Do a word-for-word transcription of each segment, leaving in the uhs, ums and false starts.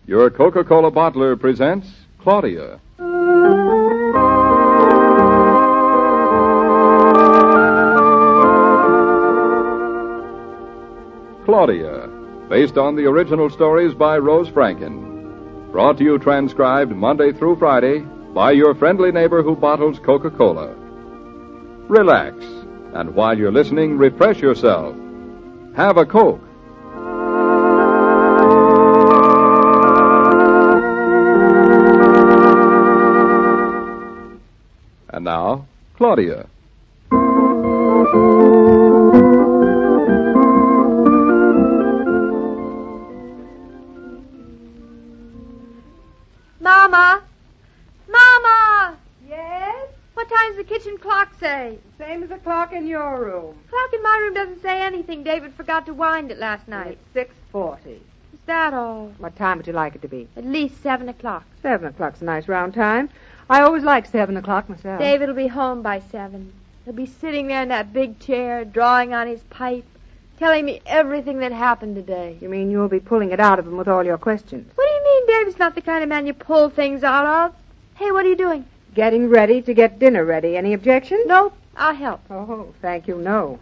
Your Coca-Cola bottler presents Claudia. Claudia, based on the original stories by Rose Franken. Brought to you transcribed Monday through Friday by your friendly neighbor who bottles Coca-Cola. Relax, and while you're listening, refresh yourself. Have a Coke. And now, Claudia. Mama! Mama! Yes? What time's the kitchen clock say? Same as the clock in your room. The clock in my room doesn't say anything. David forgot to wind it last night. It's six forty. Is that all? What time would you like it to be? At least seven o'clock. Seven o'clock's a nice round time. I always like seven o'clock myself. David will be home by seven. He'll be sitting there in that big chair, drawing on his pipe, telling me everything that happened today. You mean you'll be pulling it out of him with all your questions? What do you mean David's not the kind of man you pull things out of? Hey, what are you doing? Getting ready to get dinner ready. Any objections? Nope, I'll help. Oh, thank you, no.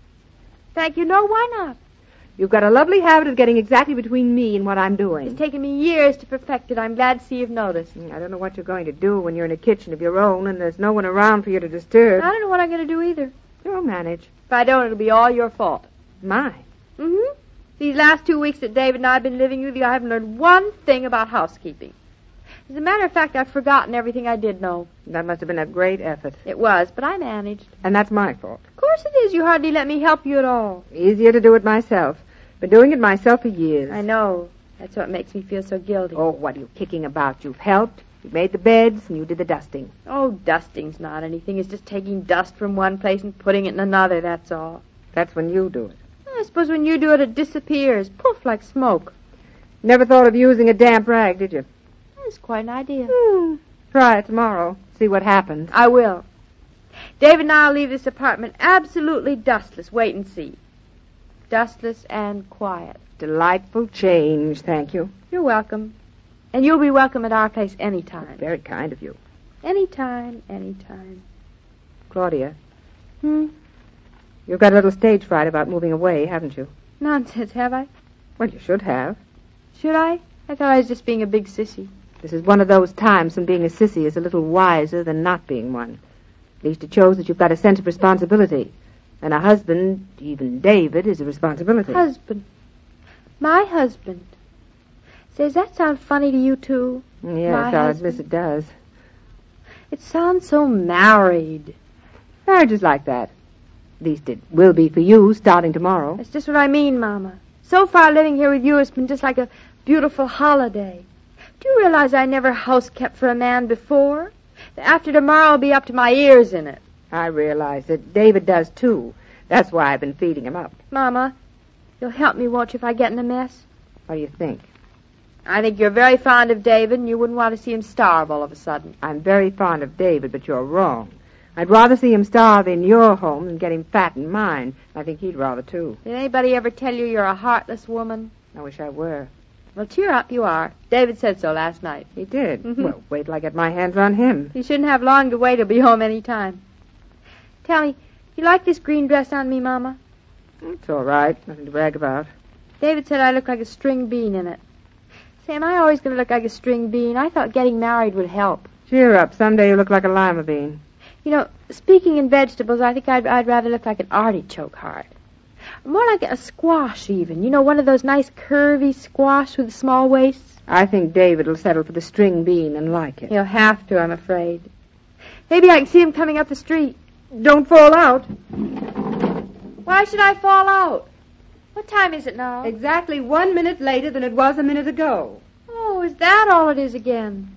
Thank you, no, why not? You've got a lovely habit of getting exactly between me and what I'm doing. It's taken me years to perfect it. I'm glad to see you've noticed. I don't know what you're going to do when you're in a kitchen of your own and there's no one around for you to disturb. I don't know what I'm going to do either. You'll manage. If I don't, it'll be all your fault. Mine? Mm-hmm. These last two weeks that David and I have been living with you, I haven't learned one thing about housekeeping. As a matter of fact, I've forgotten everything I did know. That must have been a great effort. It was, but I managed. And that's my fault. Of course it is. You hardly let me help you at all. Easier to do it myself. Been doing it myself for years. I know. That's what makes me feel so guilty. Oh, what are you kicking about? You've helped. You made the beds, and you did the dusting. Oh, dusting's not anything. It's just taking dust from one place and putting it in another, that's all. That's when you do it. I suppose when you do it, it disappears. Poof, like smoke. Never thought of using a damp rag, did you? That's quite an idea. Hmm. Try it tomorrow. See what happens. I will. David and I'll leave this apartment absolutely dustless. Wait and see. Dustless and quiet. Delightful change, thank you. You're welcome. And you'll be welcome at our place any time. Very kind of you. Any time, any time. Claudia. Hmm? You've got a little stage fright about moving away, haven't you? Nonsense, have I? Well, you should have. Should I? I thought I was just being a big sissy. This is one of those times when being a sissy is a little wiser than not being one. At least it shows that you've got a sense of responsibility. And a husband, even David, is a responsibility. Husband. My husband. Say, does that sound funny to you, too? Yes, My I'll husband? admit it does. It sounds so married. Marriage is like that. At least it will be for you, starting tomorrow. That's just what I mean, Mama. So far, living here with you has been just like a beautiful holiday. Do you realize I never house-kept for a man before? After tomorrow, I'll be up to my ears in it. I realize it. David does, too. That's why I've been feeding him up. Mama, you'll help me, won't you, if I get in a mess? What do you think? I think you're very fond of David, and you wouldn't want to see him starve all of a sudden. I'm very fond of David, but you're wrong. I'd rather see him starve in your home than get him fat in mine. I think he'd rather, too. Did anybody ever tell you you're a heartless woman? I wish I were. Well, cheer up, you are. David said so last night. He did? Mm-hmm. Well, wait till I get my hands on him. You shouldn't have long to wait. He'll be home any time. Tell me, you like this green dress on me, Mama? It's all right. Nothing to brag about. David said I look like a string bean in it. Say, am I always going to look like a string bean? I thought getting married would help. Cheer up. Someday you'll look like a lima bean. You know, speaking in vegetables, I think I'd, I'd rather look like an artichoke heart. More like a squash, even. You know, one of those nice curvy squash with small waists. I think David will settle for the string bean and like it. He'll have to, I'm afraid. Maybe I can see him coming up the street. Don't fall out. Why should I fall out? What time is it now? Exactly one minute later than it was a minute ago. Oh, is that all it is again?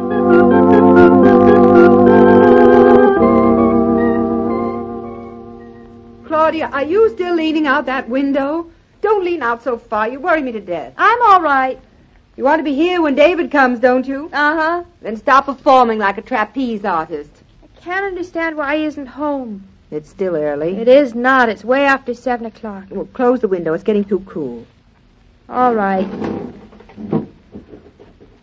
Claudia, are you still leaning out that window? Don't lean out so far. You worry me to death. I'm all right. You want to be here when David comes, don't you? Uh-huh. Then stop performing like a trapeze artist. I can't understand why he isn't home. It's still early. It is not. It's way after seven o'clock. Well, close the window. It's getting too cool. All right.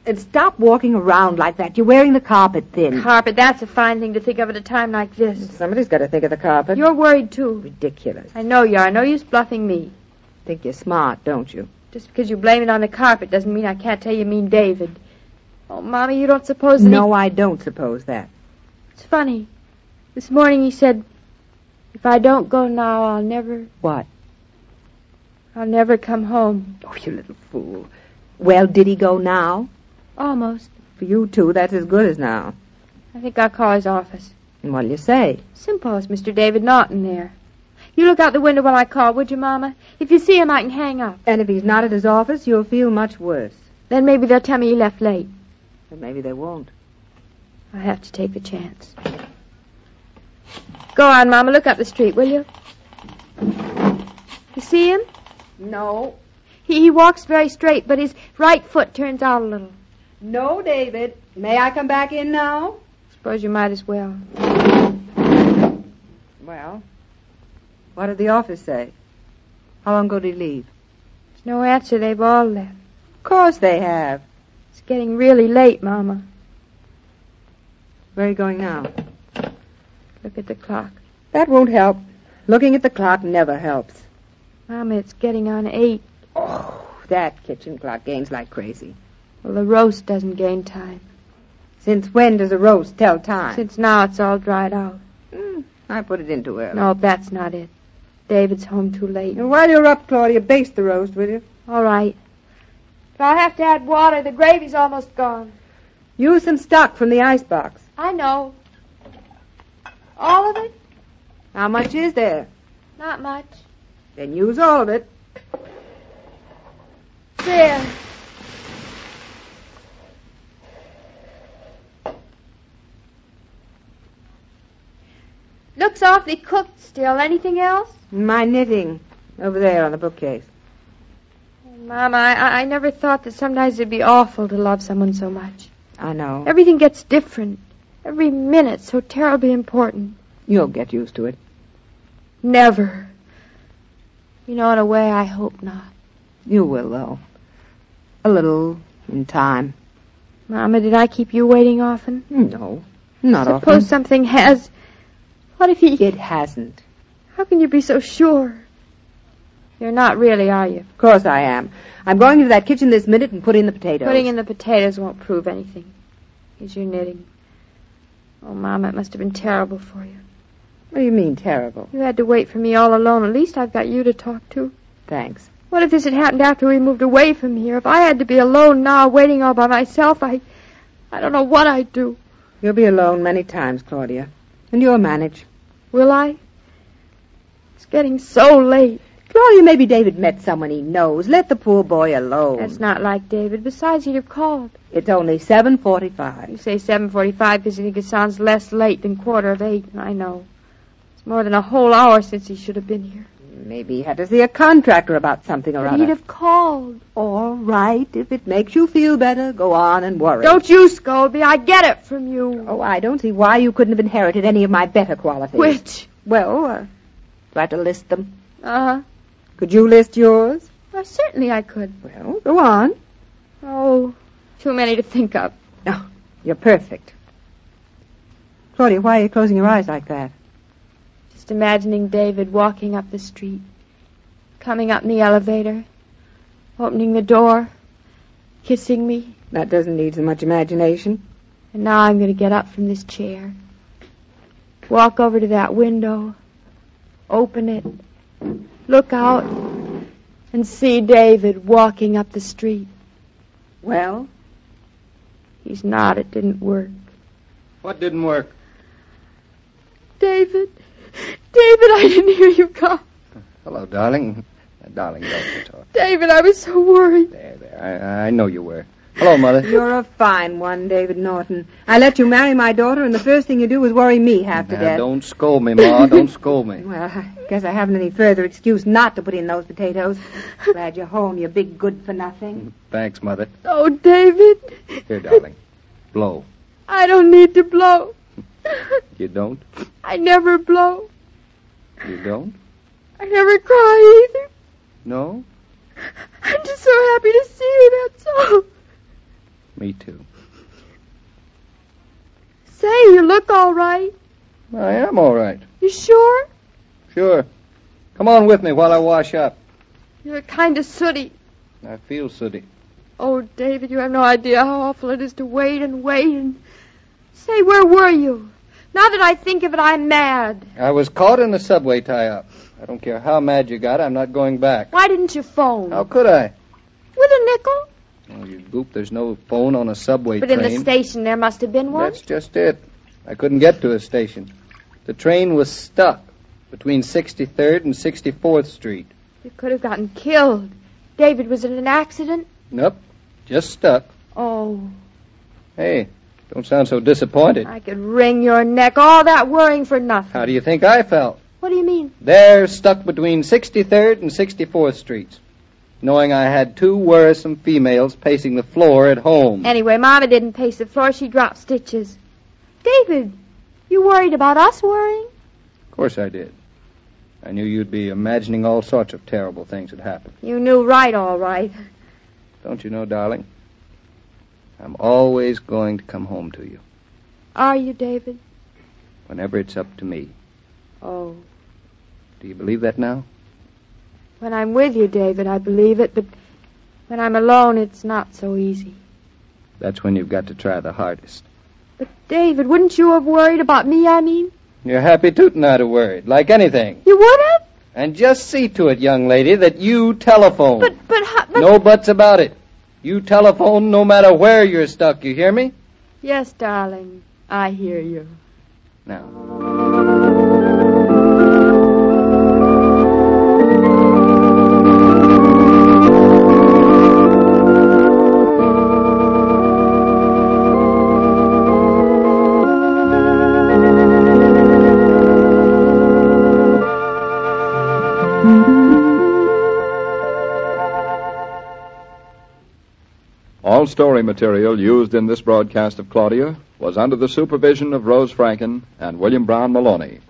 And stop walking around like that. You're wearing the carpet thin. Carpet, that's a fine thing to think of at a time like this. Somebody's got to think of the carpet. You're worried, too. Ridiculous. I know you are. No use bluffing me. Think you're smart, don't you? Just because you blame it on the carpet doesn't mean I can't tell you mean David. Oh, Mommy, you don't suppose that No, he... I don't suppose that. It's funny. This morning he said, if I don't go now, I'll never... What? I'll never come home. Oh, you little fool. Well, did he go now? Almost. For you two, that's as good as now. I think I'll call his office. And what'll you say? Simple as Mister David Norton there. You look out the window while I call, would you, Mama? If you see him, I can hang up. And if he's not at his office, you'll feel much worse. Then maybe they'll tell me he left late. But maybe they won't. I'll have to take the chance. Go on, Mama. Look up the street, will you? You see him? No. He, he walks very straight, but his right foot turns out a little. No, David. May I come back in now? Suppose you might as well. Well, what did the office say? How long ago did he leave? There's no answer. They've all left. Of course they have. It's getting really late, Mama. Where are you going now? Look at the clock. That won't help. Looking at the clock never helps. Mama, it's getting on eight. Oh, that kitchen clock gains like crazy. Well, the roast doesn't gain time. Since when does a roast tell time? Since now it's all dried out. Mm, I put it in too early. No, that's not it. David's home too late. And while you're up, Claudia, baste the roast, will you? All right. But I'll have to add water. The gravy's almost gone. Use some stock from the icebox. I know. All of it? How much is there? Not much. Then use all of it. There. Looks awfully cooked still. Anything else? My knitting. Over there on the bookcase. Mama, I, I never thought that sometimes it'd be awful to love someone so much. I know. Everything gets different. Every minute's so terribly important. You'll get used to it. Never. You know, in a way, I hope not. You will, though. A little in time. Mama, did I keep you waiting often? No, not Suppose often. something has... What if he... It hasn't. How can you be so sure? You're not really, are you? Of course I am. I'm going into that kitchen this minute and put in the potatoes. Putting in the potatoes won't prove anything. Here's your knitting. Oh, Mama, it must have been terrible for you. What do you mean, terrible? You had to wait for me all alone. At least I've got you to talk to. Thanks. What if this had happened after we moved away from here? If I had to be alone now, waiting all by myself, I... I don't know what I'd do. You'll be alone many times, Claudia. And you'll manage. Will I? It's getting so late. Claudia, maybe David met someone he knows. Let the poor boy alone. That's not like David. Besides, he'd have called. It's only seven forty-five. You say seven forty-five because you think it sounds less late than quarter of eight. I know. It's more than a whole hour since he should have been here. Maybe he had to see a contractor about something or But other. he'd have called. All right. If it makes you feel better, go on and worry. Don't you scold me. I get it from you. Oh, I don't see why you couldn't have inherited any of my better qualities. Which? Well, uh, do I have to list them? Uh-huh. Could you list yours? Well, certainly I could. Well, go on. Oh, too many to think of. Oh, you're perfect. Claudia, why are you closing your eyes like that? Just imagining David walking up the street, coming up in the elevator, opening the door, kissing me. That doesn't need so much imagination. And now I'm going to get up from this chair, walk over to that window, open it, look out, and see David walking up the street. Well? He's not. It didn't work. What didn't work? David. David, I didn't hear you come. Hello, darling. Uh, darling, don't you talk. David, I was so worried. There, there. I, I know you were. Hello, Mother. You're a fine one, David Norton. I let you marry my daughter, and the first thing you do is worry me half to Now, death. don't scold me, Ma. Don't scold me. Well, I guess I haven't any further excuse not to put in those potatoes. Glad you're home, you big good-for-nothing. Thanks, Mother. Oh, David. Here, darling. Blow. I don't need to blow. You don't? I never blow. You don't? I never cry either. No? I'm just so happy to see you, that's all. Me too. Say, you look all right. I am all right. You sure? Sure. Come on with me while I wash up. You're kind of sooty. I feel sooty. Oh, David, you have no idea how awful it is to wait and wait and... Say, where were you? Now that I think of it, I'm mad. I was caught in the subway tie-up. I don't care how mad you got, I'm not going back. Why didn't you phone? How could I? With a nickel? Oh, you goop, there's no phone on a subway But train. in the station there must have been one. That's just it. I couldn't get to a station. The train was stuck between sixty-third and sixty-fourth Street. You could have gotten killed. David, was it an accident? Nope, just stuck. Oh. Hey, don't sound so disappointed. I could wring your neck. All that worrying for nothing. How do you think I felt? What do you mean? There, stuck between sixty-third and sixty-fourth Streets, knowing I had two worrisome females pacing the floor at home. Anyway, Mama didn't pace the floor. She dropped stitches. David, you worried about us worrying? Of course I did. I knew you'd be imagining all sorts of terrible things had happened. You knew right, all right. Don't you know, darling? I'm always going to come home to you. Are you, David? Whenever it's up to me. Oh. Do you believe that now? When I'm with you, David, I believe it, but when I'm alone, it's not so easy. That's when you've got to try the hardest. But, David, wouldn't you have worried about me, I mean? You're happy tootin' I'd have worried, like anything. You would have? And just see to it, young lady, that you telephone. But, but, but... No buts about it. You telephone no matter where you're stuck, you hear me? Yes, darling, I hear you. Now. All story material used in this broadcast of Claudia was under the supervision of Rose Franken and William Brown Maloney.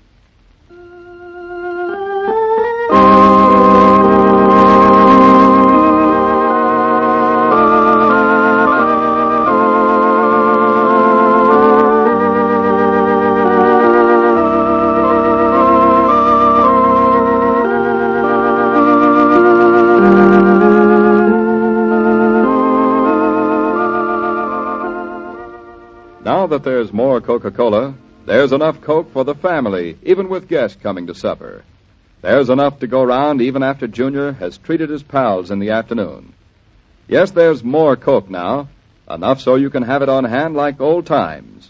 Now that there's more Coca-Cola, there's enough Coke for the family, even with guests coming to supper. There's enough to go round even after Junior has treated his pals in the afternoon. Yes, there's more Coke now, enough so you can have it on hand like old times.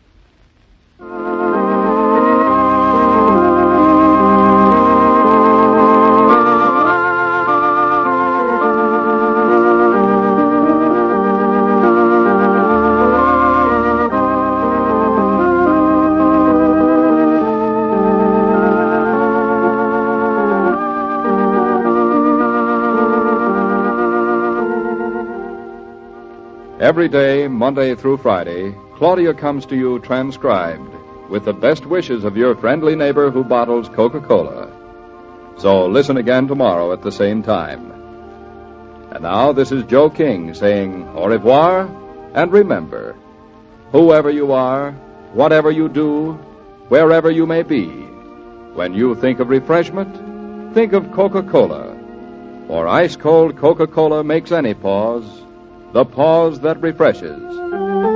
Every day, Monday through Friday, Claudia comes to you transcribed with the best wishes of your friendly neighbor who bottles Coca-Cola. So listen again tomorrow at the same time. And now this is Joe King saying au revoir, and remember, whoever you are, whatever you do, wherever you may be, when you think of refreshment, think of Coca-Cola. For ice-cold Coca-Cola makes any pause the pause that refreshes.